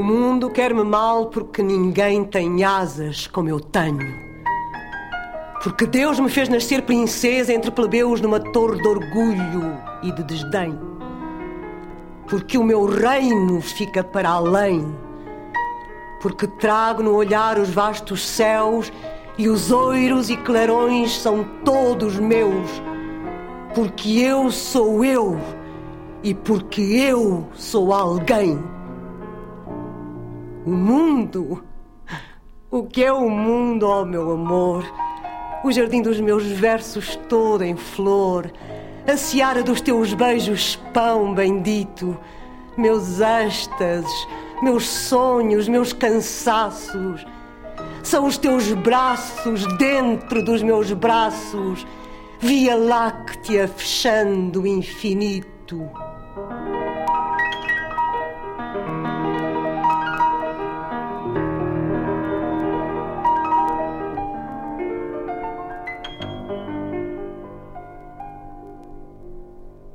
mundo quer-me mal porque ninguém tem asas como eu tenho. Porque Deus me fez nascer princesa entre plebeus numa torre de orgulho e de desdém. Porque o meu reino fica para além. Porque trago no olhar os vastos céus e os oiros e clarões são todos meus. Porque eu sou eu e porque eu sou alguém. O mundo? O que é o mundo, ó meu amor? O jardim dos meus versos todo em flor, a seara dos teus beijos, pão bendito, meus êxtases, meus sonhos, meus cansaços. São os teus braços dentro dos meus braços, Via Láctea fechando o infinito.